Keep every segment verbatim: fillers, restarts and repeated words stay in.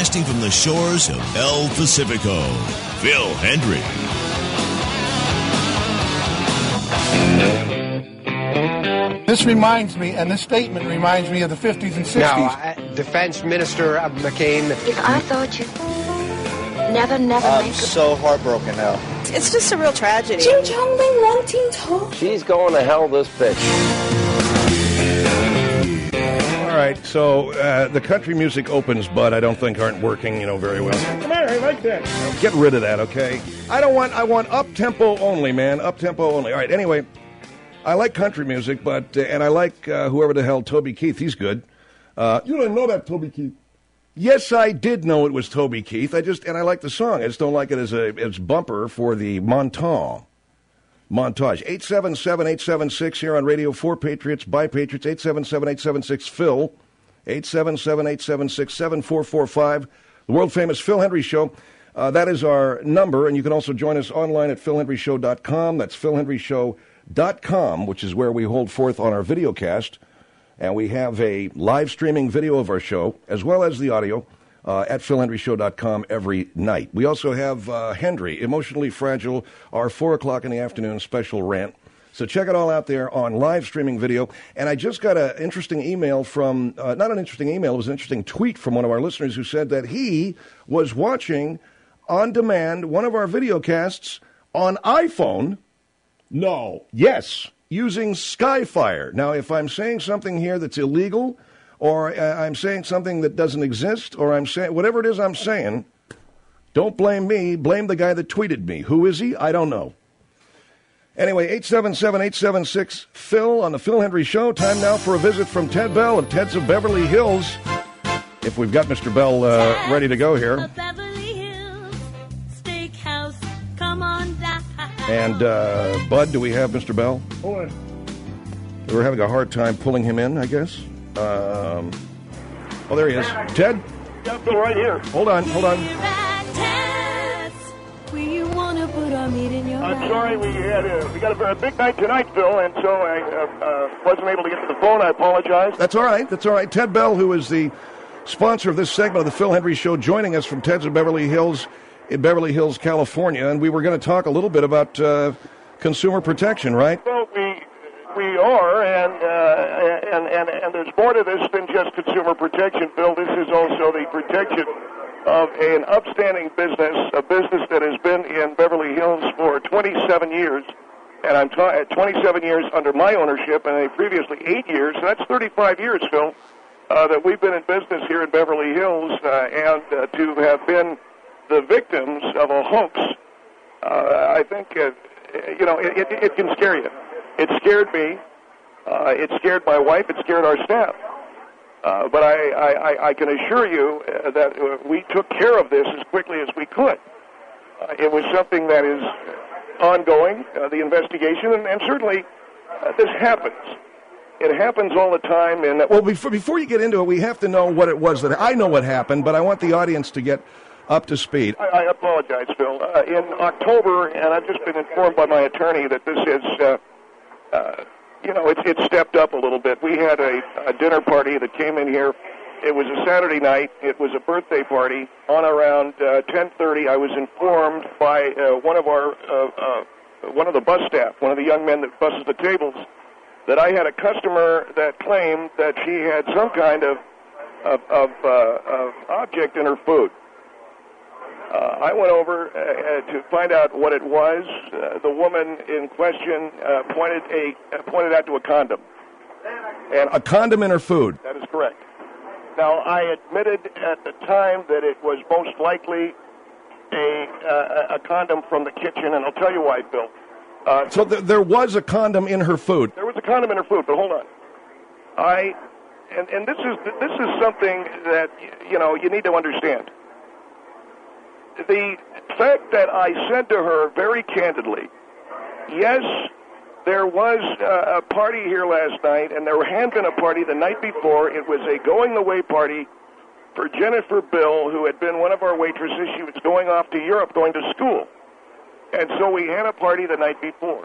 broadcasting from the shores of El Pacifico, Phil Hendrie. This reminds me, and this statement reminds me of the fifties and sixties. Now, uh, Defense Minister uh, McCain. If I thought you never, never I'm make so heartbroken now. It's just a real tragedy. She's going to hell, this bitch. All right, so uh, the country music opens, but I don't think aren't working, you know, very well. Come on, I like that. Get rid of that, okay? I don't want. I want up tempo only, man. Up tempo only. All right. Anyway, I like country music, but uh, and I like uh, whoever the hell Toby Keith. He's good. Uh, you didn't know that, Toby Keith. Yes, I did know it was Toby Keith. I just and I like the song. I just don't like it as a as bumper for the montage. Montage. eight seven seven, eight seven six here on Radio for Patriots, by Patriots. eight seven seven, eight seven six, Phil. eight seven seven, eight seven six, seven four four five. The world-famous Phil Hendrie Show. Uh, that is our number, and you can also join us online at phil hendrie show dot com. That's phil hendrie show dot com, which is where we hold forth on our video cast. And we have a live streaming video of our show, as well as the audio, uh, at phil hendrie show dot com every night. We also have uh, Hendrie, Emotionally Fragile, our four o'clock in the afternoon special rant. So check it all out there on live streaming video. And I just got an interesting email from, uh, not an interesting email, it was an interesting tweet from one of our listeners who said that he was watching on demand one of our video casts on iPhone. No. Yes. Using Skyfire. Now, if I'm saying something here that's illegal, or uh, I'm saying something that doesn't exist, or I'm saying whatever it is I'm saying, don't blame me. Blame the guy that tweeted me. Who is he? I don't know. Anyway, eight seven seven, eight seven six, Phil on the Phil Hendrie Show. Time now for a visit from Ted Bell of Ted's of Beverly Hills. If we've got Mister Bell uh, ready to go here. Beverly Hills Steakhouse, come on down. And, uh, Bud, do we have Mister Bell? Hold on. We're having a hard time pulling him in, I guess. Um, oh, there he is. Ted? Yeah, Phil, right here. Hold on, hold on. I'm sorry, we had a, we got a, a big night tonight, Phil, and so I uh, uh, wasn't able to get to the phone. I apologize. That's all right. That's all right. Ted Bell, who is the sponsor of this segment of the Phil Hendrie Show, joining us from Ted's of Beverly Hills in Beverly Hills, California, and we were going to talk a little bit about uh, consumer protection, right? Well, we we are, and, uh, and and and there's more to this than just consumer protection, Phil. This is also the protection of an upstanding business, a business that has been in Beverly Hills for twenty-seven years, and I'm ta- at twenty-seven years under my ownership, and previously eight years. So that's thirty-five years, Phil, uh, that we've been in business here in Beverly Hills, uh, and uh, to have been the victims of a hoax, uh, I think, uh, you know, it, it, it can scare you. It scared me. Uh, it scared my wife. It scared our staff. Uh, but I, I, I can assure you uh, that uh, we took care of this as quickly as we could. Uh, it was something that is ongoing, uh, the investigation, and, and certainly uh, this happens. It happens all the time. And well, before, before you get into it, we have to know what it was that I know what happened, but I want the audience to get up to speed. I, I apologize, Phil. Uh, in October, and I've just been informed by my attorney that this is, uh, uh, you know, it's it's stepped up a little bit. We had a, a dinner party that came in here. It was a Saturday night. It was a birthday party. On around uh, ten thirty, I was informed by uh, one of our uh, uh, one of the bus staff, one of the young men that busses the tables, that I had a customer that claimed that she had some kind of of, of, uh, of object in her food. Uh, I went over uh, to find out what it was. Uh, the woman in question uh, pointed a uh, pointed out to a condom. And a condom in her food. That is correct. Now, I admitted at the time that it was most likely a uh, a condom from the kitchen, and I'll tell you why, Bill. Uh, so th- there was a condom in her food. There was a condom in her food, but hold on. I and and this is this is something that you know you need to understand. The fact that I said to her very candidly, yes, there was uh, a party here last night, and there had been a party the night before. It was a going-away party for Jennifer Bill, who had been one of our waitresses. She was going off to Europe, going to school. And so we had a party the night before.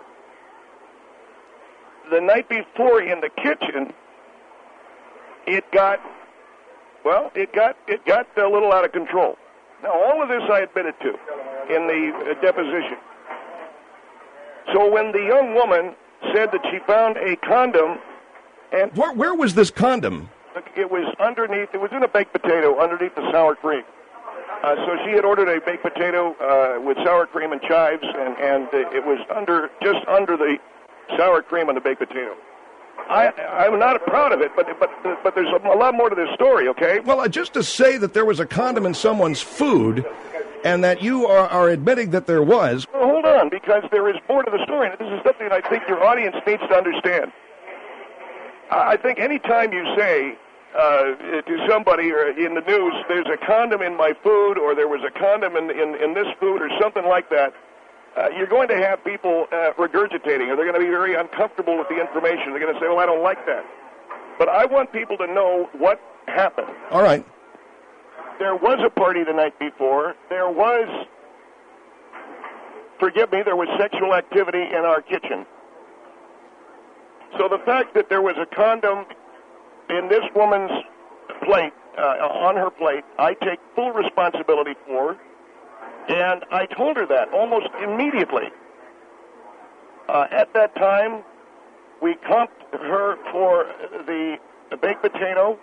The night before in the kitchen, it got Well, it got it got a little out of control. Now, all of this I admitted to in the uh, deposition. So when the young woman said that she found a condom, and Where, where was this condom? it was underneath, it was in a baked potato underneath the sour cream. Uh, so she had ordered a baked potato uh, with sour cream and chives, and, and uh, it was under just under the sour cream on the baked potato. I, I'm not proud of it, but but but there's a lot more to this story, okay? Well, uh, just to say that there was a condom in someone's food and that you are, are admitting that there was. Well, hold on, because there is more to the story, and this is something I think your audience needs to understand. I think any time you say uh, to somebody or in the news, there's a condom in my food, or there was a condom in, in, in this food, or something like that, Uh, you're going to have people uh, regurgitating, or they're going to be very uncomfortable with the information. They're going to say, well, I don't like that. But I want people to know what happened. All right. There was a party the night before. There was, forgive me, there was sexual activity in our kitchen. So the fact that there was a condom in this woman's plate, uh, on her plate, I take full responsibility for. And I told her that almost immediately. Uh, at that time, we comped her for the, the baked potato.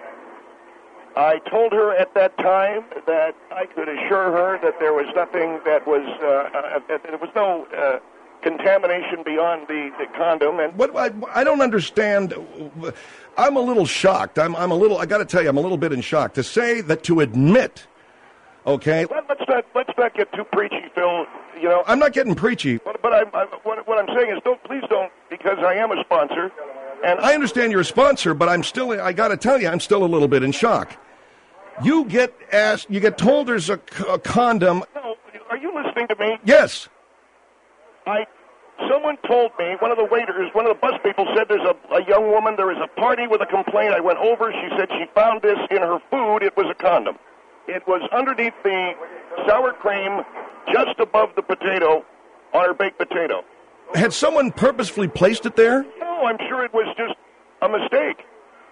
I told her at that time that I could assure her that there was nothing that was, uh, uh, that there was no uh, contamination beyond the, the condom. And What I, I don't understand. I'm a little shocked. I'm, I'm a little. I got to tell you, I'm a little bit in shock to say that to admit. Okay. Let, let's not let's not get too preachy, Phil. You know, I'm not getting preachy. But, but I, I, what, what I'm saying is, don't please don't, because I am a sponsor, and I understand you're a sponsor, but I'm still. I got to tell you, I'm still a little bit in shock. You get asked. You get told there's a, a condom. No, are you listening to me? Yes. I. Someone told me, one of the waiters, one of the bus people said there's a, a young woman. There is a party with a complaint. I went over. She said she found this in her food. It was a condom. It was underneath the sour cream, just above the potato, on her baked potato. Had someone purposefully placed it there? No, I'm sure it was just a mistake.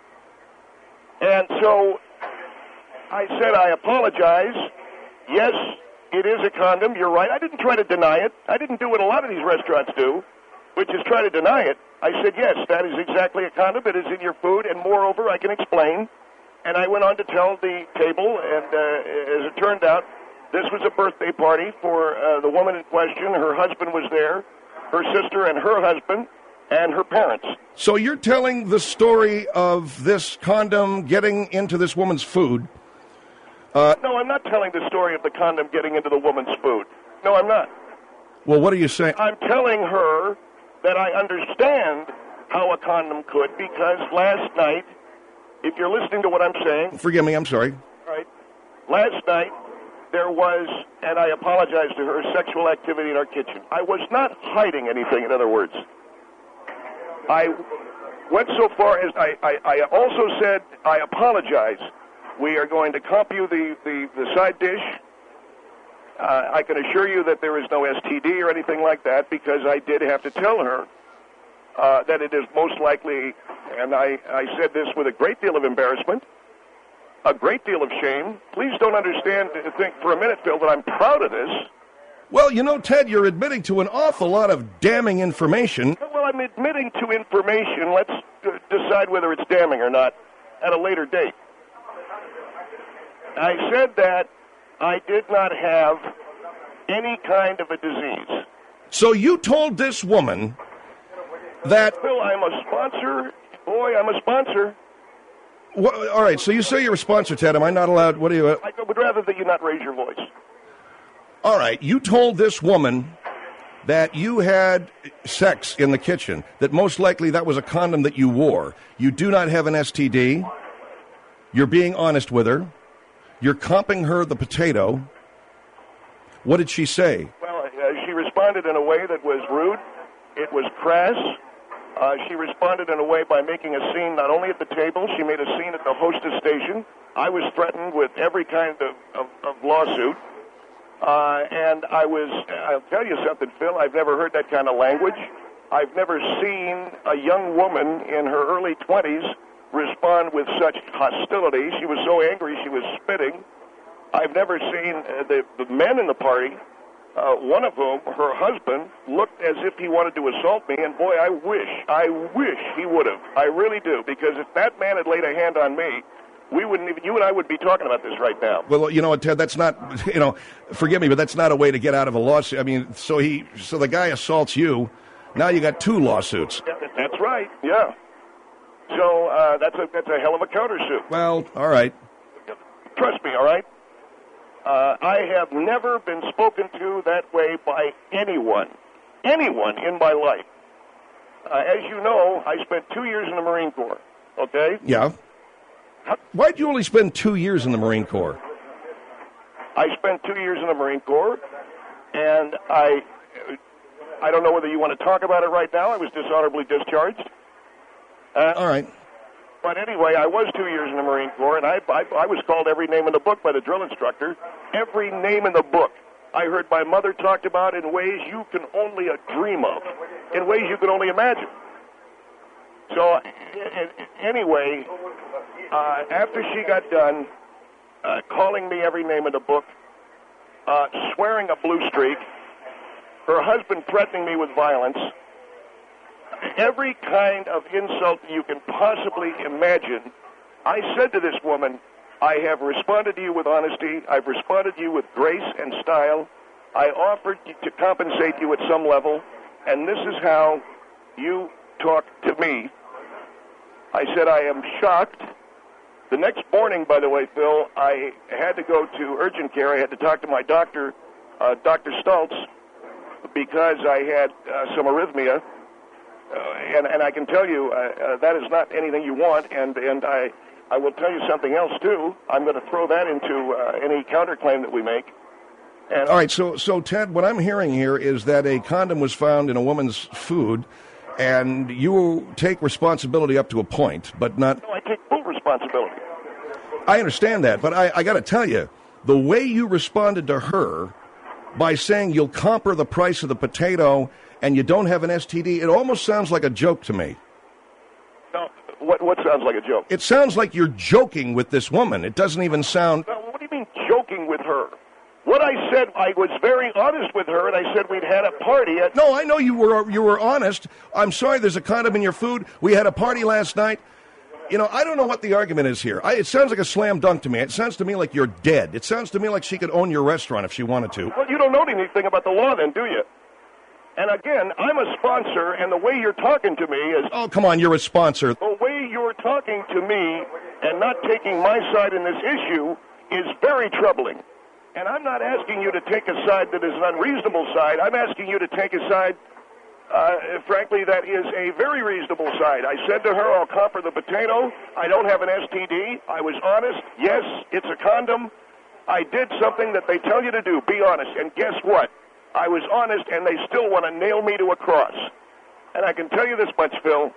And so I said, I apologize. Yes, it is a condom. You're right. I didn't try to deny it. I didn't do what a lot of these restaurants do, which is try to deny it. I said, yes, that is exactly a condom. It is in your food, and moreover, I can explain. And I went on to tell the table, and uh, as it turned out, this was a birthday party for uh, the woman in question. Her husband was there, her sister and her husband, and her parents. So you're telling the story of this condom getting into this woman's food. Uh, no, I'm not telling the story of the condom getting into the woman's food. No, I'm not. Well, what are you saying? I'm telling her that I understand how a condom could, because last night, if you're listening to what I'm saying... Forgive me, I'm sorry. Right. Last night, there was, and I apologize to her, sexual activity in our kitchen. I was not hiding anything, in other words. I went so far as I, I, I also said, I apologize. We are going to comp you the, the, the side dish. Uh, I can assure you that there is no S T D or anything like that, because I did have to tell her uh, that it is most likely, and I, I said this with a great deal of embarrassment, a great deal of shame. Please don't understand, think for a minute, Phil, that I'm proud of this. Well, you know, Ted, you're admitting to an awful lot of damning information. Well, I'm admitting to information. Let's uh, decide whether it's damning or not at a later date. I said that I did not have any kind of a disease. So you told this woman that... Phil, I'm a sponsor. Boy, I'm a sponsor. Well, all right, so you say you're a sponsor, Ted. Am I not allowed... What do you... Uh... I would rather that you not raise your voice. All right, you told this woman that you had sex in the kitchen, that most likely that was a condom that you wore. You do not have an S T D. You're being honest with her. You're comping her the potato. What did she say? Well, uh, she responded in a way that was rude. It was crass. Uh, she responded in a way by making a scene not only at the table, she made a scene at the hostess station. I was threatened with every kind of, of, of lawsuit. Uh, and I was, I'll tell you something, Phil, I've never heard that kind of language. I've never seen a young woman in her early twenties respond with such hostility. She was so angry she was spitting. I've never seen uh, the, the men in the party, uh, one of whom, her husband, looked as if he wanted to assault me, and boy, I wish, I wish he would have. I really do, because if that man had laid a hand on me, we wouldn't even, you and I would be talking about this right now. Well, you know what, Ted, that's not, you know, forgive me, but that's not a way to get out of a lawsuit. I mean, so he, so the guy assaults you, now you got two lawsuits. Yeah, that's right, yeah. So uh, that's a that's a hell of a countersuit. Well, all right. Trust me, all right? Uh, I have never been spoken to that way by anyone, anyone in my life. Uh, as you know, I spent two years in the Marine Corps, okay? Yeah. Why'd you only spend two years in the Marine Corps? I spent two years in the Marine Corps, and I, I don't know whether you want to talk about it right now. I was dishonorably discharged. Uh, All right. But anyway, I was two years in the Marine Corps, and I, I, I was called every name in the book by the drill instructor. Every name in the book. I heard my mother talked about in ways you can only dream of, in ways you can only imagine. So, anyway, uh, after she got done uh, calling me every name in the book, uh, swearing a blue streak, her husband threatening me with violence, every kind of insult you can possibly imagine, I said to this woman, I have responded to you with honesty. I've responded to you with grace and style. I offered to compensate you at some level, and this is how you talk to me. I said, I am shocked. The next morning, by the way, Phil, I had to go to urgent care. I had to talk to my doctor, uh, Doctor Stultz, because I had uh, some arrhythmia. Uh, and, and I can tell you, uh, uh, that is not anything you want, and, and I, I will tell you something else, too. I'm going to throw that into uh, any counterclaim that we make. And All right, so, so Ted, what I'm hearing here is that a condom was found in a woman's food, and you take responsibility up to a point, but not... No, I take full responsibility. I understand that, but I, I got to tell you, the way you responded to her by saying you'll comp her the price of the potato and you don't have an S T D, it almost sounds like a joke to me. No, what, what sounds like a joke? It sounds like you're joking with this woman. It doesn't even sound... No, what do you mean joking with her? What I said, I was very honest with her, and I said we'd had a party at... No, I know you were you were honest. I'm sorry, there's a condom in your food. We had a party last night. You know, I don't know what the argument is here. I, it sounds like a slam dunk to me. It sounds to me like you're dead. It sounds to me like she could own your restaurant if she wanted to. Well, you don't know anything about the law then, do you? And again, I'm a sponsor, and the way you're talking to me is... Oh, come on, you're a sponsor. The way you're talking to me and not taking my side in this issue is very troubling. And I'm not asking you to take a side that is an unreasonable side. I'm asking you to take a side, uh, frankly, that is a very reasonable side. I said to her, I'll comp her the potato. I don't have an S T D. I was honest. Yes, it's a condom. I did something that they tell you to do. Be honest. And guess what? I was honest, and they still want to nail me to a cross. And I can tell you this much, Phil.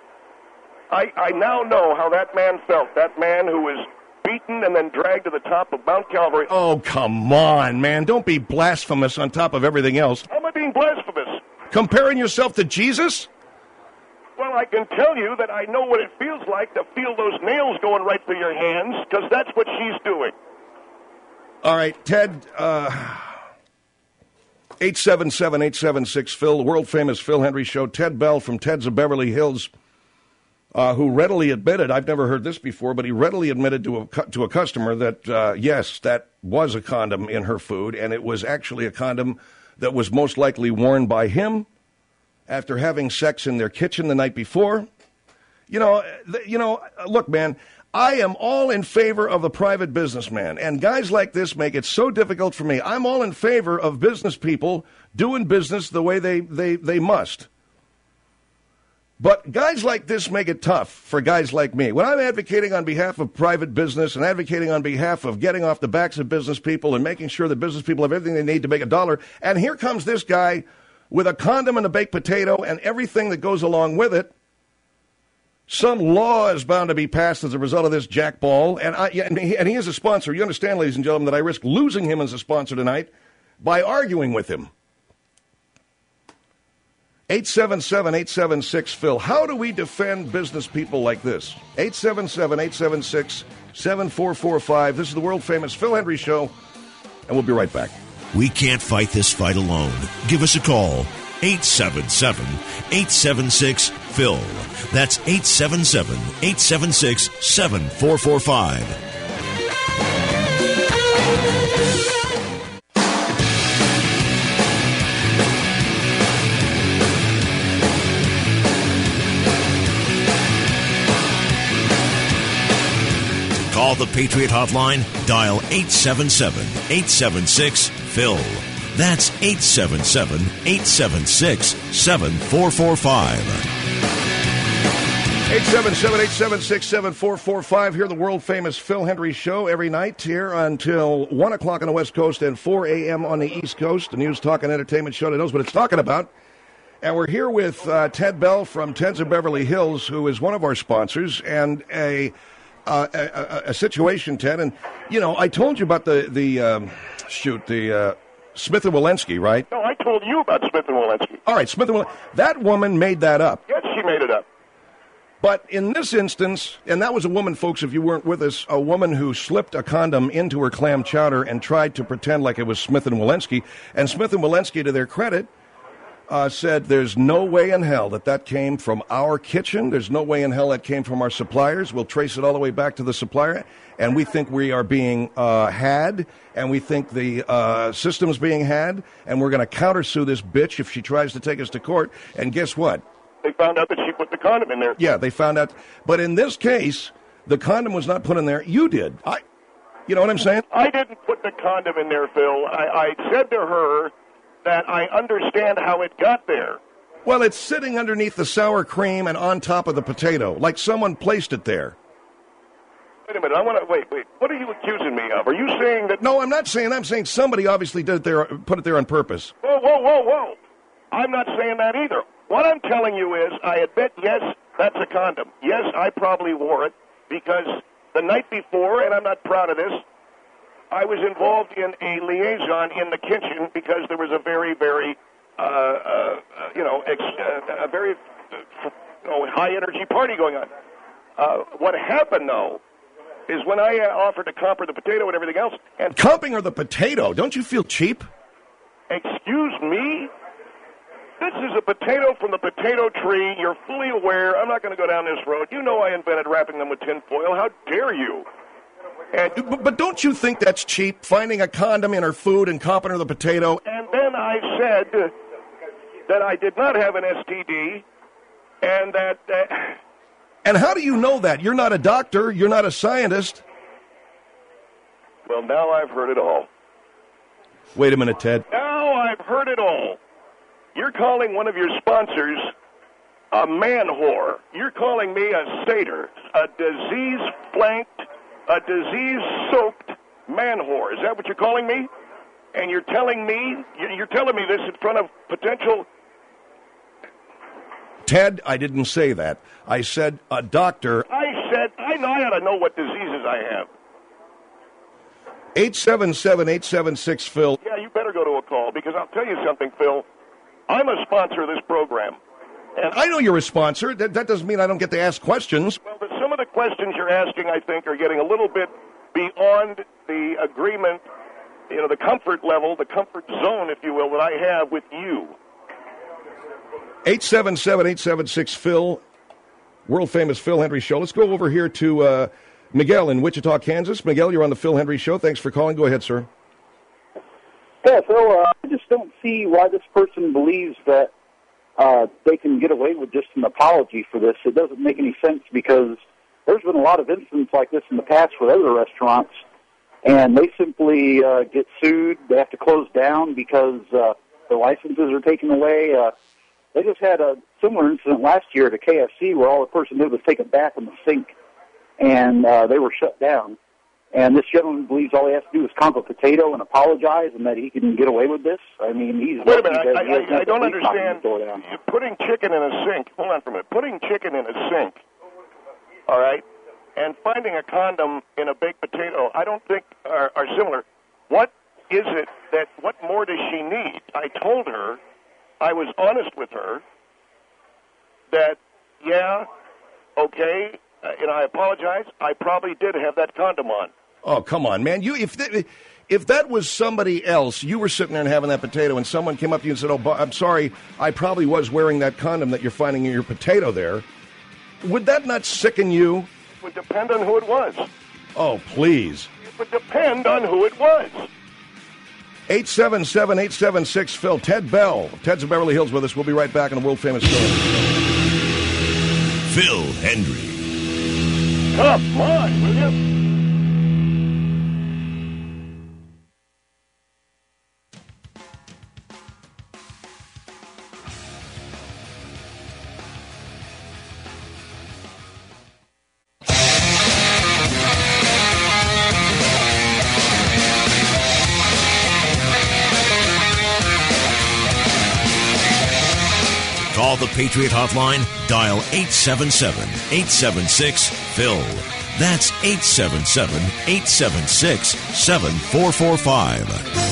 I, I now know how that man felt, that man who was beaten and then dragged to the top of Mount Calvary. Oh, come on, man. Don't be blasphemous on top of everything else. How am I being blasphemous? Comparing yourself to Jesus? Well, I can tell you that I know what it feels like to feel those nails going right through your hands, because that's what she's doing. All right, Ted, uh, eight seven seven, eight seven six, Phil, the world-famous Phil Hendrie Show. Ted Bell from Ted's of Beverly Hills, uh, who readily admitted, I've never heard this before, but he readily admitted to a, to a customer that, uh, yes, that was a condom in her food, and it was actually a condom that was most likely worn by him after having sex in their kitchen the night before. You know, th- you know, look, man, I am all in favor of the private businessman, and guys like this make it so difficult for me. I'm all in favor of business people doing business the way they, they, they must. But guys like this make it tough for guys like me. When I'm advocating on behalf of private business and advocating on behalf of getting off the backs of business people and making sure that business people have everything they need to make a dollar, and here comes this guy with a condom and a baked potato and everything that goes along with it, some law is bound to be passed as a result of this jackball, and, I, and, he, and he is a sponsor. You understand, ladies and gentlemen, that I risk losing him as a sponsor tonight by arguing with him. eight seven seven, eight seven six, Phil. How do we defend business people like this? eight seven seven, eight seven six, seven four four five. This is the world-famous Phil Hendrie Show, and we'll be right back. We can't fight this fight alone. Give us a call. eight seven seven, eight seven six, Phil. That's eight seven seven, eight seven six, seven four four five. Call the Patriot Hotline. Dial eight seven seven, eight seven six, Phil. That's eight seven seven, eight seven six, seven four four five. eight seven seven, eight seven six, seven four four five. Here, the world-famous Phil Hendrie Show every night here until one o'clock on the West Coast and four a.m. on the East Coast. The news, talk, and entertainment show that knows what it's talking about. And we're here with uh, Ted Bell from Ted's of Beverly Hills, who is one of our sponsors, and a... Uh, a, a, a situation, Ted, and, you know, I told you about the, the um, shoot, the uh, Smith and Wollensky, right? No, I told you about Smith and Wollensky. All right, Smith and Wollensky. That woman made that up. Yes, she made it up. But in this instance, and that was a woman, folks, if you weren't with us, a woman who slipped a condom into her clam chowder and tried to pretend like it was Smith and Wollensky. And Smith and Wollensky, to their credit, Uh, said there's no way in hell that that came from our kitchen. There's no way in hell that came from our suppliers. We'll trace it all the way back to the supplier. And we think we are being uh, had, and we think the uh, system's being had, and we're going to countersue this bitch if she tries to take us to court. And guess what? They found out that she put the condom in there. Yeah, they found out. But in this case, the condom was not put in there. You did. I, you know what I'm saying? I didn't put the condom in there, Phil. I, I said to her that I understand how it got there. Well, it's sitting underneath the sour cream and on top of the potato, like someone placed it there. Wait a minute, I want to, wait, wait, what are you accusing me of? Are you saying that... No, I'm not saying that. I'm saying somebody obviously did it there, put it there on purpose. Whoa, whoa, whoa, whoa. I'm not saying that either. What I'm telling you is, I admit, yes, that's a condom. Yes, I probably wore it, because the night before, and I'm not proud of this, I was involved in a liaison in the kitchen because there was a very, very, uh, uh, you know, ex- uh, a very uh, you know, high-energy party going on. Uh, what happened, though, is when I uh, offered to comp her the potato and everything else... and Comping her the potato? Don't you feel cheap? Excuse me? This is a potato from the potato tree. You're fully aware. I'm not going to go down this road. You know I invented wrapping them with tin foil. How dare you? And, but, but don't you think that's cheap, finding a condom in her food and comping her the potato? And then I said that I did not have an S T D, and that... Uh, and how do you know that? You're not a doctor. You're not a scientist. Well, now I've heard it all. Wait a minute, Ted. Now I've heard it all. You're calling one of your sponsors a man whore. You're calling me a satyr, a disease-flanked, a disease-soaked man whore. Is that what you're calling me? And you're telling me, you're telling me this in front of potential... Ted, I didn't say that. I said a doctor. I said, I know, I ought to know what diseases I have. eight seven seven, eight seven six, Phil. Yeah, you better go to a call, because I'll tell you something, Phil. I'm a sponsor of this program. And I know you're a sponsor. That, that doesn't mean I don't get to ask questions. Well, but some of the questions you're asking, I think, are getting a little bit beyond the agreement, you know, the comfort level, the comfort zone, if you will, that I have with you. eight seven seven, eight seven six, Phil, world-famous Phil Hendrie Show. Let's go over here to uh, Miguel in Wichita, Kansas. Miguel, you're on the Phil Hendrie Show. Thanks for calling. Go ahead, sir. Yeah, so uh, I just don't see why this person believes that uh, they can get away with just an apology for this. It doesn't make any sense because there's been a lot of incidents like this in the past with other restaurants, and they simply uh, get sued. They have to close down because uh, their licenses are taken away. Uh, they just had a similar incident last year at a K F C where all the person did was take a bath in the sink, and uh, they were shut down. And this gentleman believes all he has to do is comp a potato and apologize, and that he can get away with this. I mean, he's wait a minute. I, I, I don't understand. Putting chicken in a sink. Hold on for a minute. Putting chicken in a sink. All right, and finding a condom in a baked potato. I don't think are, are similar. What is it that? What more does she need? I told her. I was honest with her. that, yeah, okay, uh, and I apologize, I probably did have that condom on. Oh, come on, man. You if th- if that was somebody else, you were sitting there and having that potato, and someone came up to you and said, oh, bu- I'm sorry, I probably was wearing that condom that you're finding in your potato there. Would that not sicken you? It would depend on who it was. Oh, please. It would depend on who it was. eight seven seven, eight seven six, Phil. Ted Bell. Ted's of Beverly Hills with us. We'll be right back on a world-famous story. Phil Hendrie. Come on, will you? Call the Patriot Hotline, dial eight seven seven, eight seven six, Phil. That's eight seven seven, eight seven six, seven four four five.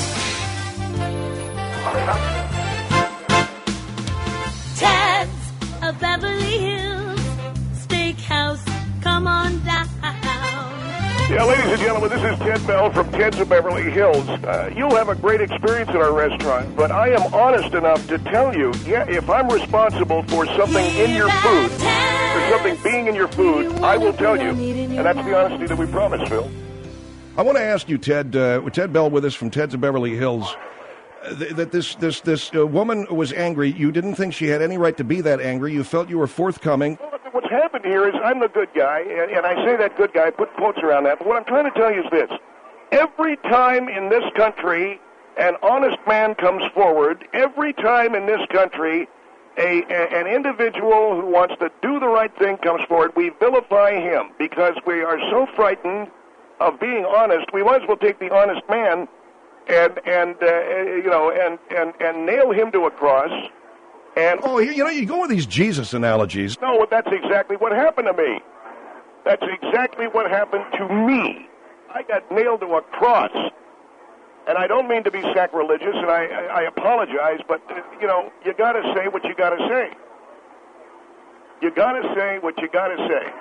Ted's of Beverly Hills Steakhouse. Come on down. Yeah, ladies and gentlemen, this is Ted Bell from Ted's of Beverly Hills. Uh, you'll have a great experience at our restaurant, but I am honest enough to tell you, yeah, if I'm responsible for something in your food, for something being in your food, I will tell you. And that's the honesty that we promise, Phil. I want to ask you, Ted, uh, Ted Bell with us from Ted's of Beverly Hills, uh, th- that this this this uh, woman was angry. You didn't think she had any right to be that angry. You felt you were forthcoming. What's happened here is I'm the good guy, and, and I say that good guy, put quotes around that, but what I'm trying to tell you is this. Every time in this country an honest man comes forward, every time in this country a, a an individual who wants to do the right thing comes forward, we vilify him because we are so frightened of being honest. We might as well take the honest man and, and uh, you know, and, and, and nail him to a cross. And oh, you know, you go with these Jesus analogies. No, that's exactly what happened to me. That's exactly what happened to me. I got nailed to a cross. And I don't mean to be sacrilegious, and I, I, I apologize, but, uh, you know, you got to say what you got to say. You got to say what you got to say.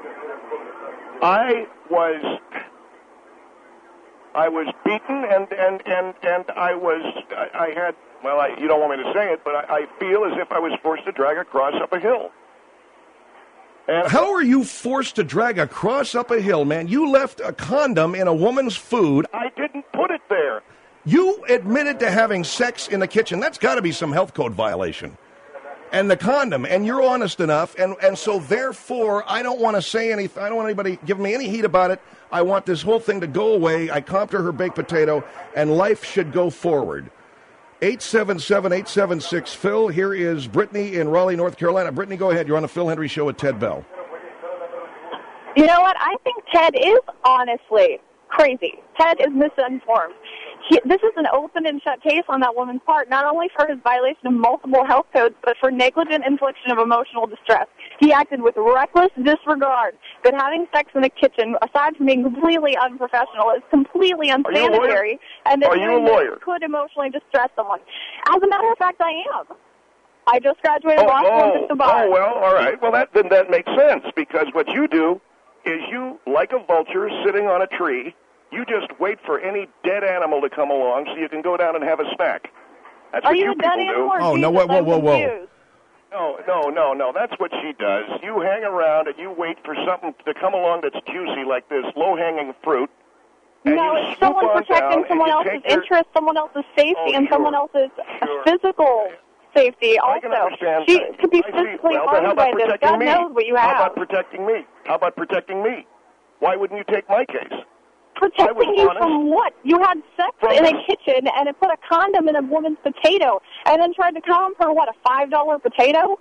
I was... I was beaten, and, and, and, and I was, I, I had, well, I, you don't want me to say it, but I, I feel as if I was forced to drag a cross up a hill. And how are you forced to drag a cross up a hill, man? You left a condom in a woman's food. I didn't put it there. You admitted to having sex in the kitchen. That's got to be some health code violation. And the condom, and you're honest enough, and, and so therefore, I don't want to say anything. I don't want anybody giving me any heat about it. I want this whole thing to go away. I comped her her baked potato, and life should go forward. eight seven seven, eight seven six, Phil. Here is Brittany in Raleigh, North Carolina. Brittany, go ahead. You're on the Phil Hendrie Show with Ted Bell. You know what? I think Ted is honestly crazy. Ted is misinformed. He, this is an open and shut case on that woman's part, not only for his violation of multiple health codes, but for negligent infliction of emotional distress. He acted with reckless disregard that having sex in the kitchen, aside from being completely unprofessional, is completely unsanitary, and that doing this could emotionally distress someone. As a matter of fact, I am. I just graduated oh, law school oh, and took the bar. Oh, well, all right. Well, that, then that makes sense, because what you do is you, like a vulture sitting on a tree, you just wait for any dead animal to come along so you can go down and have a snack. That's Are what you, you a dead people animal do. or Oh, Jesus? no, whoa, whoa, whoa, whoa. No, no, no, no. That's what she does. You hang around and you wait for something to come along that's juicy like this, low-hanging fruit. And no, you it's someone on protecting someone else's your... interest, someone else's safety, oh, and sure. someone else's sure. physical safety I also. can understand. She could be I physically well, harmed by this. God me? knows what you have. How about protecting me? How about protecting me? Why wouldn't you take my case? Protecting you from what? You had sex from in a kitchen and it put a condom in a woman's potato and then tried to comp her, what, a five dollar potato?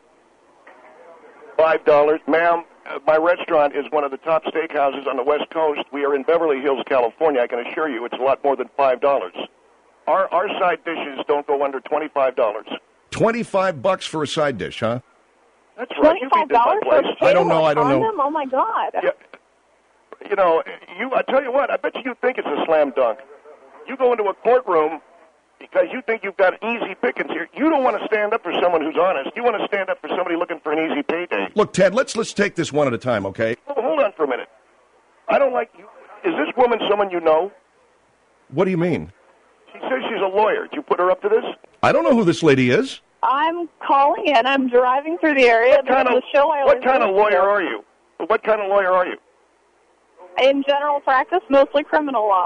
Five dollars. Ma'am, uh, my restaurant is one of the top steakhouses on the West Coast. We are in Beverly Hills, California. I can assure you it's a lot more than five dollars. Our, our side dishes don't go under twenty-five dollars. twenty-five bucks for a side dish, huh? That's right. twenty-five dollars for a potato I don't know, I don't condom? know. Oh, my God. Yeah. You know, you. I tell you what, I bet you think it's a slam dunk. You go into a courtroom, because you think you've got easy pickings here. You don't want to stand up for someone who's honest. You want to stand up for somebody looking for an easy payday. Look, Ted, let's let's take this one at a time, okay? Oh, hold on for a minute. I don't like you. Is this woman someone you know? What do you mean? She says she's a lawyer. Did you put her up to this? I don't know who this lady is. I'm calling in. I'm driving through the area. What kind, This of, is a show I what always kind of listen lawyer to. are you? What kind of lawyer are you? In general practice, mostly criminal law.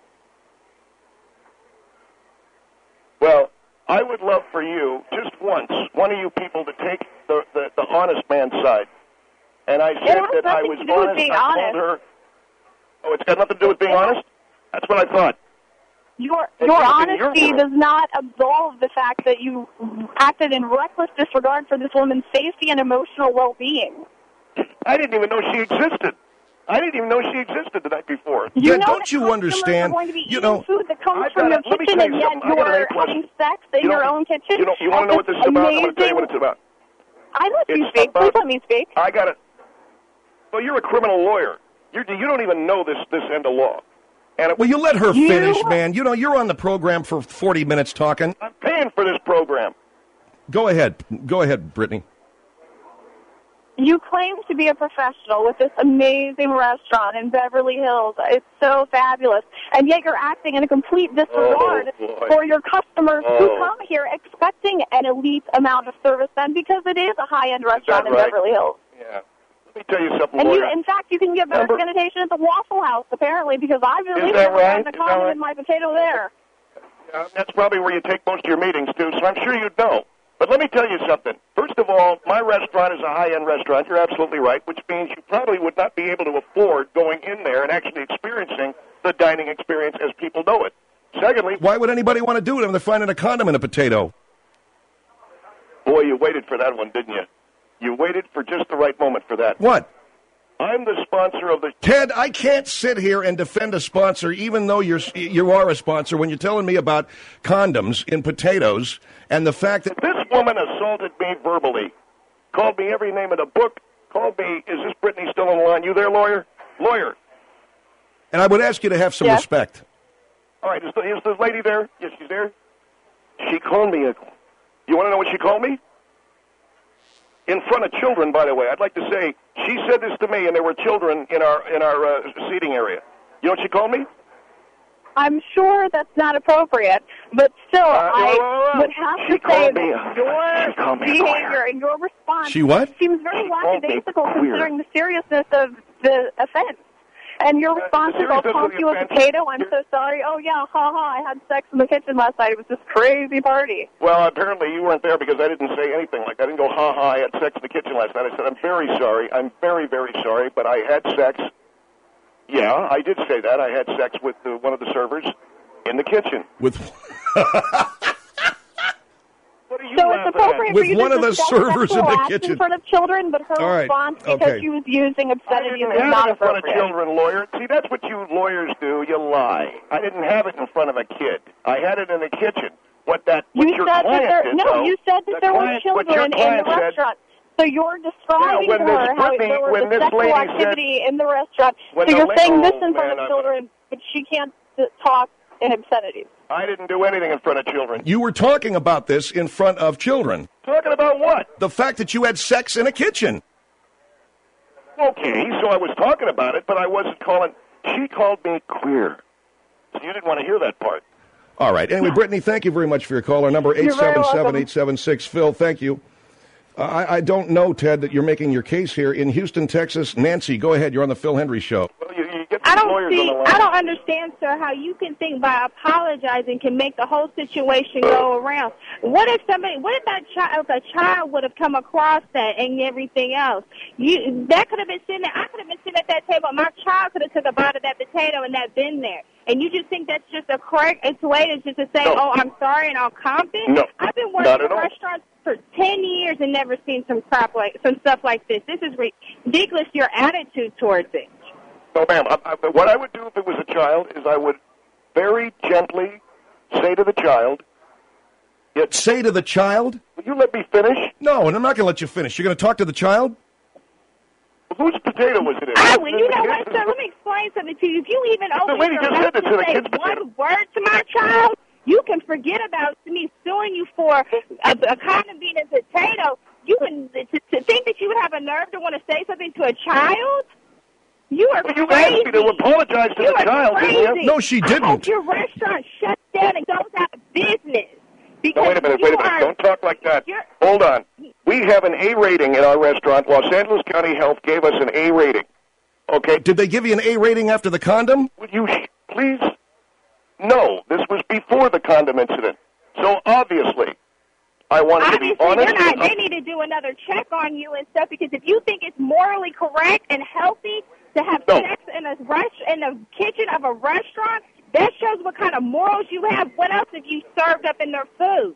Well, I would love for you, just once, one of you people to take the, the, the honest man's side. And I said has that I nothing was to do with honest. being I told honest. her. Oh, it's got nothing to do with being honest? That's what I thought. Your It's your not in your honesty world. does not absolve the fact that you acted in reckless disregard for this woman's safety and emotional well-being. I didn't even know she existed. I didn't even know she existed the night before. You Yeah, know don't that you customers understand? Are going to be You eating know, food that comes I've from got your a- let me kitchen, tell and you yet something. I got an you're A plus. having sex in You your know- own kitchen. You know, you want to know what this is about? I'm going to tell you what it's about. I let you It's speak. about- Please let me speak. I got it. Well, you're a criminal lawyer. You're, you don't even know this this end of law. And it, Well, you let her You- finish, man. You know, you're on the program for forty minutes talking. I'm paying for this program. Go ahead. Go ahead, Brittany. You claim to be a professional with this amazing restaurant in Beverly Hills. It's so fabulous. And yet you're acting in a complete disregard Oh, boy. for your customers who Oh. come here expecting an elite amount of service then because it is a high-end restaurant in right? Beverly Hills. Yeah. Let me tell you something, And you, lawyer. in fact, you can get better Remember- sanitation at the Waffle House, apparently, because I've been Is leaving that every right? time the Is that condom right? in my potato there. Uh, that's probably where you take most of your meetings, too, so I'm sure you'd know. But let me tell you something. First of all, my restaurant is a high-end restaurant. You're absolutely right, which means you probably would not be able to afford going in there and actually experiencing the dining experience as people know it. Secondly, Why would anybody want to do it if they're finding a condom in a potato? boy, you waited for that one, didn't you? You waited for just the right moment for that. What? I'm the sponsor of the... Ted, I can't sit here and defend a sponsor, even though you're you are a sponsor, when you're telling me about condoms in potatoes and the fact that This woman assaulted me verbally, called me every name in the book, called me, is this Brittany still on the line? You there, lawyer? Lawyer. and I would ask you to have some Yes. respect. All right, is the, is the lady there? Yes, she's there. She called me a... You want to know what she called me? In front of children, by the way. I'd like to say, she said this to me, and there were children in our in our uh, seating area. You know what she called me? I'm sure that's not appropriate, but still, Uh, I no, no, no. would have She to say called me that a- your she called me a behavior lawyer. and your response She what? seems very She called me lackadaisical queer. considering the seriousness of the offense. And your Uh, response the is, I'll seriousness of pump the you a offense- potato, I'm You're- so sorry. Oh, yeah, ha ha, I had sex in the kitchen last night. It was this crazy party. Well, apparently you weren't there because I didn't say anything. Like, I didn't go, ha ha, I had sex in the kitchen last night. I said, I'm very sorry. I'm very, very sorry, but I had sex. Yeah, I did say that. I had sex with uh, one of the servers in the kitchen. With What are you So it's laughing appropriate at? With for you one to of the discuss servers in sexual the acts kitchen. in front of children, but her All right, response, because okay. she was using I obscenities, didn't is have not it in front of appropriate. children, lawyer. See, that's what you lawyers do. You lie. I didn't have it in front of a kid. I had it in the kitchen. What that? What You your said that client there, did, no, though, you said that the there were client- what your children in the client said- restaurant. So you're describing Yeah, when to this her how Brittany- there was when a this sexual lady said- activity in the restaurant. When So the you're la- saying this oh, in front man, of I'm- children, but she can't uh, talk in obscenities. I didn't do anything in front of children. you were talking about this in front of children. Talking about what? The fact that you had sex in a kitchen. Okay, so I was talking about it, but I wasn't calling. She called me queer. So you didn't want to hear that part. All right. Anyway, Brittany, thank you very much for your call. Our number eight You're very seven seven, welcome. eight seven six, Phil. Thank you. Uh, I, I don't know, Ted, that you're making your case here. In Houston, Texas, Nancy, go ahead. You're on the Phil Hendry Show. Well, you, you get I these don't lawyers see. on the line. I don't understand, sir, how you can think by apologizing can make the whole situation go around. What if somebody? What if that child, if a child would have come across that and everything else? You that could have been sitting there. I could have been sitting at that table. My child could have took a bite of that potato and that been there. And you just think that's just a correct way to just to say, No. "Oh, I'm sorry," and I'll comp it. No, I've been not working at in all. restaurants for ten years and never seen some crap like some stuff like this. This is ridiculous. Your attitude towards it. No, ma'am. I, I, what I would do if it was a child is I would very gently say to the child, "Yet, Say to the child? will you let me finish? No, and I'm not going to let you finish. You're going to talk to the child? Whose potato was it in? I Was would. it You in the know what, kid's? sir? Let me explain something to you. If you even The open lady your just mouth said it to to the say kid's one potato. word to my child, You can forget about me suing you for a, a condom being a potato. You can to, to think that you would have a nerve to want to say something to a child. You are well, you crazy. asked me to apologize to you the child. Crazy. No, she didn't. I hope your restaurant shuts down and goes out of business. No, wait a minute, wait a minute. Are, Don't talk like that. Hold on. We have an A rating in our restaurant. Los Angeles County Health gave us an A rating. Okay. Did they give you an A rating after the condom? Would you sh- please? No, this was before the condom incident. So obviously, I wanted Obviously, to be honest. They're not, they need to do another check on you and stuff, because if you think it's morally correct and healthy to have no. sex in a rest- in the kitchen of a restaurant, that shows what kind of morals you have. What else have you served up in their food?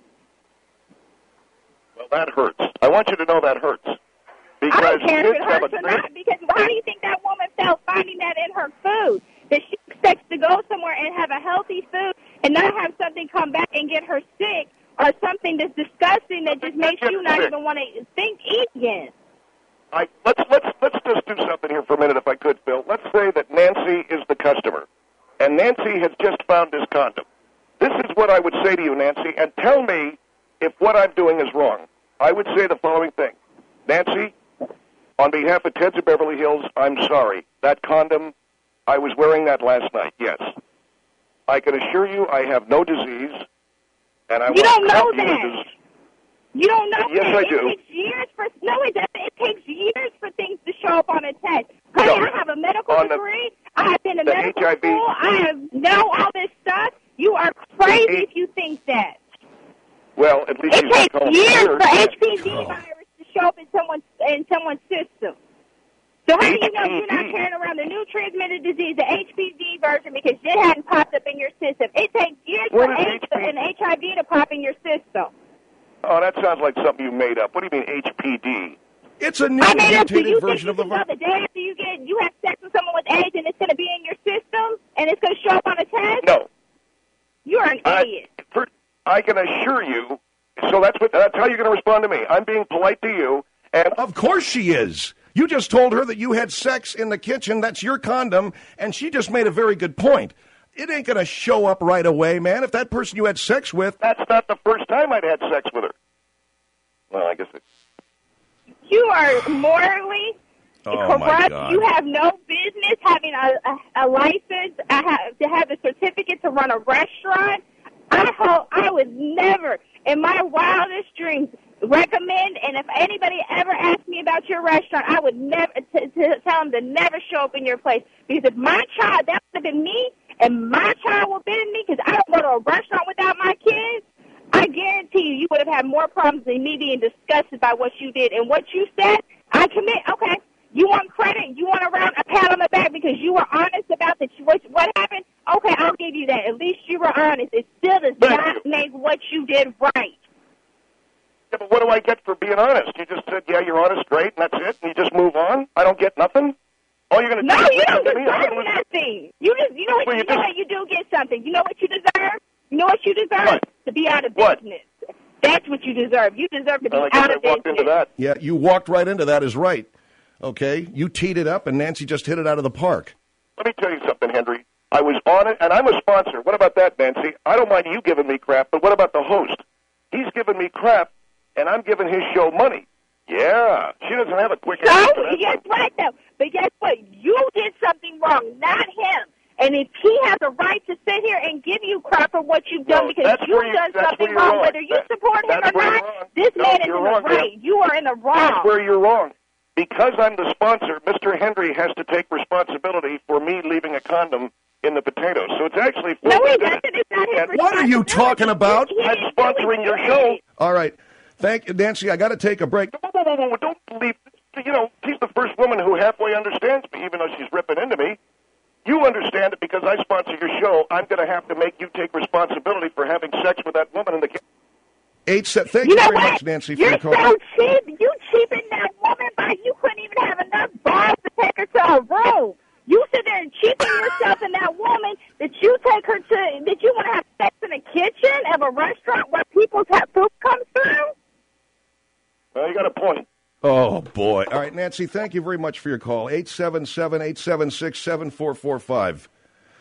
Well, that hurts. I want you to know that hurts. Because I don't care if it kids have hurts a or great- not, because how do you think that woman felt finding that in her food? That she expects to go somewhere and have a healthy food and not have something come back and get her sick, or something that's disgusting that just makes you not even want to think eat again. I, let's let's let's just do something here for a minute, if I could, Phil. Let's say that Nancy is the customer, and Nancy has just found this condom. This is what I would say to you, Nancy, and tell me if what I'm doing is wrong. I would say the following thing. Nancy, on behalf of Ted's of Beverly Hills, I'm sorry. That condom, I was wearing that last night, yes. I can assure you I have no disease, and I You don't want know to that. you You don't know Yes, that. I it do. takes years for no, it doesn't. It takes years for things to show up on a test. Honey, No. I have a medical On the- degree. I have been to the medical H I V school. I have know all this stuff. You are crazy The if you think that. Well, at least It you takes home years here. for H P V virus to show up in someone's in someone's system. So how do you know you're not H P V? carrying around the new transmitted disease, the H P V version, because it hadn't popped up in your system? It takes years What for is H- H P V? an H I V to pop in your system. Oh, that sounds like something you made up. What do you mean H P D? It's a new I mean, do mutated you think version you of the can know virus. the day after you get you have sex with someone with AIDS and it's going to be in your system and it's going to show up on a test? No. You're an I, idiot. for, I can assure you. So that's what. That's how you're going to respond to me. I'm being polite to you, and Of course she is. You just told her that you had sex in the kitchen. That's your condom, and she just made a very good point. It ain't going to show up right away, man. If that person you had sex with... that's not the first time I'd had sex with her. Well, I guess it. You are morally Oh, my corrupt. God. You have no business having a, a, a license I have, to have a certificate to run a restaurant. I hope I would never, in my wildest dreams, recommend. And if anybody ever asked me about your restaurant, I would never t- t- tell them to never show up in your place. Because if my child, that would have been me, and my child would have been me, because I don't go to a restaurant without my kids. I guarantee you, you would have had more problems than me being disgusted by what you did. And what you said, I commit, okay, you want credit, you want a round, a pat on the back because you were honest about the, what, what happened? Okay, I'll give you that. At least you were honest. It still does Thank not you. make what you did right. Yeah, but what do I get for being honest? You just said, yeah, you're honest, great, and that's it, and you just move on? I don't get nothing? All you're going to No, do is you listen don't to me? I'm deserve gonna listen- nothing. You just, you know what, Well, you, you know just- what, you do get something. You know what you deserve? You know what you deserve? What? To be out of What? business. That's what you deserve. You deserve to be Well, I guess out I of walked business. into that. Yeah, you walked right into that is right. Okay? You teed it up, and Nancy just hit it out of the park. Let me tell you something, Henry. I was on it, and I'm a sponsor. What about that, Nancy? I don't mind you giving me crap, but what about the host? He's giving me crap, and I'm giving his show money. Yeah, she doesn't have a quick So, answer to that. guess what, though? But guess what? You did something wrong, not him. And if he has a right to sit here and give you crap for what you've done No, because that's you've where you- done that's something where you're wrong, wrong. whether you That- support him that's or where you're not, wrong. this No, man is in you're the wrong, right. ma'am. You are in the wrong. That's where you're wrong. Because I'm the sponsor, Mister Henry has to take responsibility for me leaving a condom in the potatoes. So it's actually for No, me he that- doesn't. It's not his and- What are you talking about? He I'm didn't do sponsoring it. your show. All right. Thank you, Nancy. I got to take a break. Whoa, whoa, whoa, whoa, don't believe. You know, she's the first woman who halfway understands me, even though she's ripping into me. You understand it because I sponsor your show. I'm going to have to make you take responsibility for having sex with that woman in the. Eight se- Thank You you, know very what? much, Nancy, for You're your call. so cheap. You cheapened that woman by you couldn't even have enough balls to take her to a room. You sit there and cheapen yourself in that woman that you take her to, that you want to have sex in the kitchen of a restaurant where people's have food comes through? Well, you got a point. Oh, boy. All right, Nancy, thank you very much for your call. eight seven seven, eight seven six, seven four four five.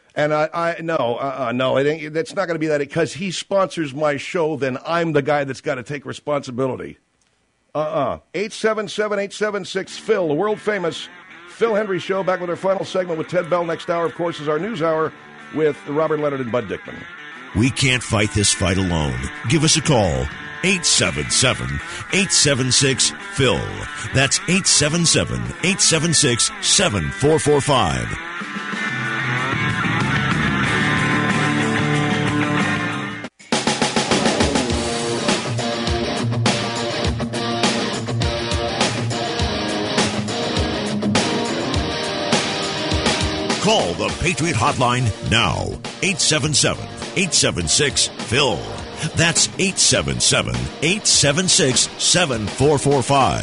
And I, I no, uh, no, it ain't, it's not going to be that. Because he sponsors my show, then I'm the guy that's got to take responsibility. Uh-uh. eight seven seven, eight seven six, Phil, the world-famous Phil Hendrie Show. Back with our final segment with Ted Bell. Next hour, of course, is our news hour with Robert Leonard and Bud Dickman. We can't fight this fight alone. Give us a call. eight seven seven, eight seven six, Phil. That's eight seven seven, eight seven six, seven four four five. Call the Patriot Hotline now. eight seven seven, eight seven six, Phil. That's eight seven seven, eight seven six, seven four four five.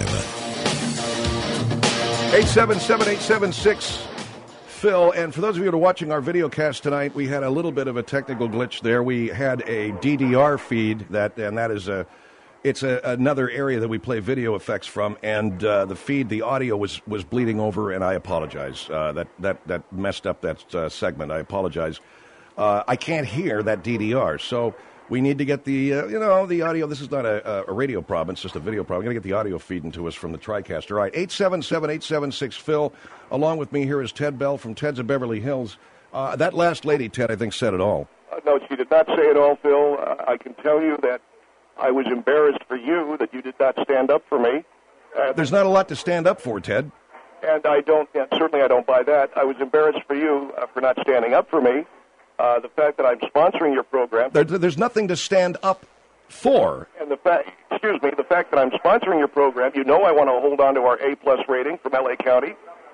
eight seven seven, eight seven six, Phil. And for those of you who are watching our video cast tonight, we had a little bit of a technical glitch there. We had a D D R feed, that, and that is a... It's a, another area that we play video effects from, and uh, the feed, the audio was, was bleeding over, and I apologize. Uh, that, that, that messed up that uh, segment. I apologize. Uh, I can't hear that D D R, so we need to get the, uh, you know, the audio. This is not a, a radio problem. It's just a video problem. We're going to get the audio feed into us from the TriCaster. All right, eight seven seven, eight seven six, Phil. Along with me here is Ted Bell from Ted's of Beverly Hills. Uh, that last lady, Ted, I think, said it all. Uh, no, she did not say it all, Phil. Uh, I can tell you that I was embarrassed for you that you did not stand up for me. Uh, There's not a lot to stand up for, Ted. And I don't, and certainly I don't buy that. I was embarrassed for you uh, for not standing up for me. Uh, the fact that I'm sponsoring your program. There, there's nothing to stand up for. And the fact, excuse me, the fact that I'm sponsoring your program, you know I want to hold on to our A-plus rating from L A County.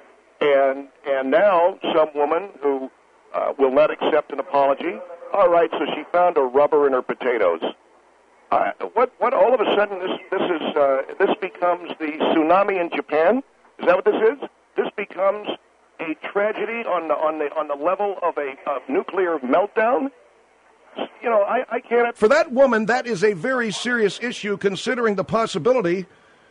And, and now some woman who uh, will not accept an apology. All right, so she found a rubber in her potatoes. Uh, what? What? All of a sudden, this this is uh, this becomes the tsunami in Japan. Is that what this is? This becomes a tragedy on the on the on the level of a of nuclear meltdown. You know, I, I can't. For that woman, that is a very serious issue, considering the possibility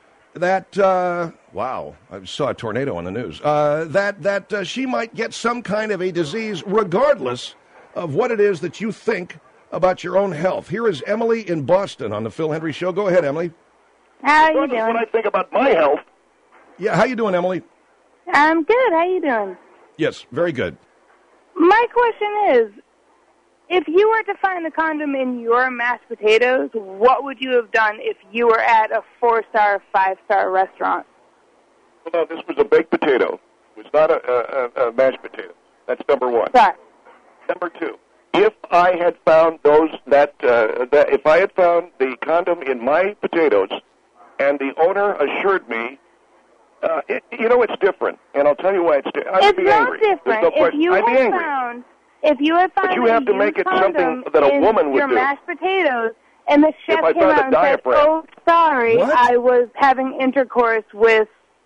that uh, wow, I saw a tornado on the news. Uh, that that uh, she might get some kind of a disease, regardless of what it is that you think about your own health. Here is Emily in Boston on the Phil Hendrie Show. Go ahead, Emily. How are you doing? What I think about my health. Yeah, how you doing, Emily? I'm good. How you doing? Yes, very good. My question is, if you were to find a condom in your mashed potatoes, what would you have done if you were at a four-star, five-star restaurant? Well, no, this was a baked potato. It was not a, a, a mashed potato. That's number one. Sorry. Number two. If I had found those that, uh, that if I had found the condom in my potatoes, and the owner assured me, uh, it, you know, it's different, and I'll tell you why it's different. I'd it's be not angry. different. No if you I'd had be angry. found, if you had found, but you have to make it something that a woman would your do. Your mashed potatoes, and the chef I came found out a and said, diaphragm. "Oh, sorry, What? I was having intercourse with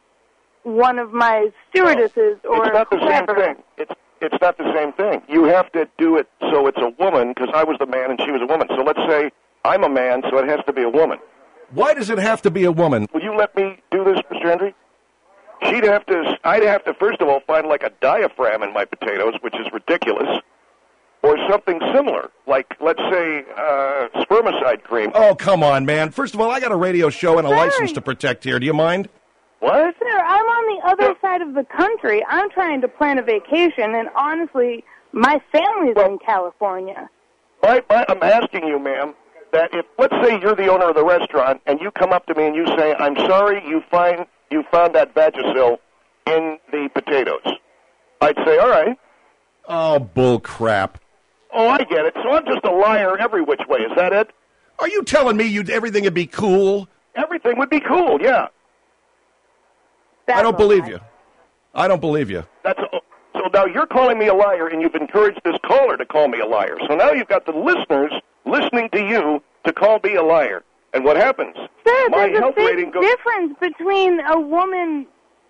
one of my stewardesses no, or it's not the whoever." same thing. It's It's not the same thing. You have to do it so it's a woman, because I was the man and she was a woman. So let's say I'm a man, so it has to be a woman. Why does it have to be a woman? Will you let me do this, Mister Hendrie? She'd have to, I'd have to, first of all, find like a diaphragm in my potatoes, which is ridiculous, or something similar, like, let's say, uh, spermicide cream. Oh, come on, man. First of all, I got a radio show and a Sorry. license to protect here. Do you mind? What? Sir, I'm on the other side of the country. I'm trying to plan a vacation, and honestly, my family's Well, in California. My, my, I'm asking you, ma'am, that if, let's say you're the owner of the restaurant, and you come up to me and you say, I'm sorry you find you found that Vagisil in the potatoes. I'd say, all right. Oh, bull crap. Oh, I get it. So I'm just a liar every which way. Is that it? Are you telling me you'd, everything would be cool? Everything would be cool, yeah. That's I don't all believe right. you. I don't believe you. That's so now you're calling me a liar, and you've encouraged this caller to call me a liar. So now you've got the listeners listening to you to call me a liar. And what happens? Sir, My there's health a big rating goes. difference between a woman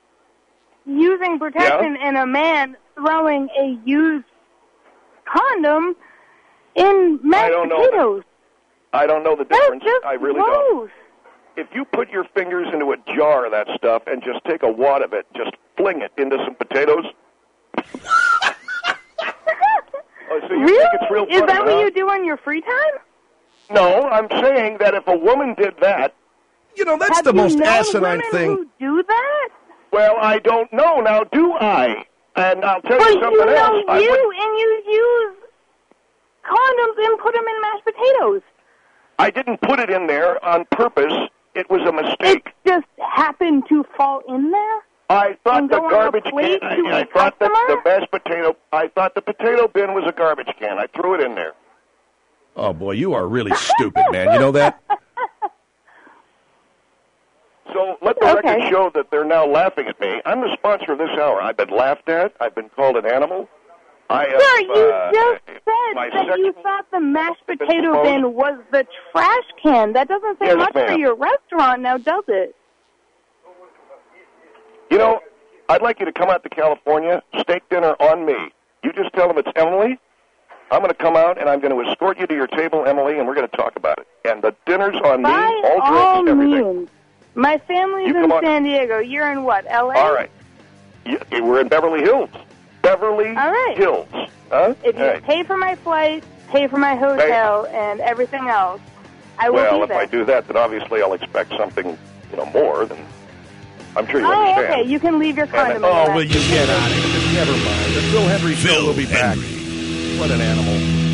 using protection and a man throwing a used condom in I mashed don't know potatoes. I don't know the That's difference. just I really gross. don't. If you put your fingers into a jar of that stuff and just take a wad of it, just fling it into some potatoes. you really? think it's real Is funny, that what huh? you do on your free time? No, I'm saying that if a woman did that... You know, that's Have the you most known asinine women thing. who do that? Well, I don't know. Now, do I? And I'll tell Well, you something you know else. I you, would- and you use condoms and put them in mashed potatoes. I didn't put it in there on purpose. It was a mistake. It just happened to fall in there? I thought and the go on a garbage plate can. to I, I a thought that customer? the mashed potato. I thought the potato bin was a garbage can. I threw it in there. Oh, boy, you are really stupid, man. You know that? So let the Okay. record show that they're now laughing at me. I'm the sponsor of this hour. I've been laughed at. I've been called an animal. I have, Sir, you uh, just said my that you sexual- thought the mashed potato disposal- bin was the trash can. That doesn't say Yes, much for ma'am. your restaurant now, does it? You know, I'd like you to come out to California, steak dinner on me. You just tell them it's Emily. I'm going to come out, and I'm going to escort you to your table, Emily, and we're going to talk about it. And the dinner's on me, By all all drinks, everything. means. My family's You in come on. San Diego. You're in what, L A? All right. You, we're in Beverly Hills. Beverly All right. Hills. Huh? If you All right. pay for my flight, pay for my hotel, and everything else, I will Well, be if there. I do that, then obviously I'll expect something, you know, more than... I'm sure you Oh, understand. okay. You can leave your condom in Oh, the will you get out of here? Never mind. The Phil Henry Show Phil will be back. Henry. What an animal.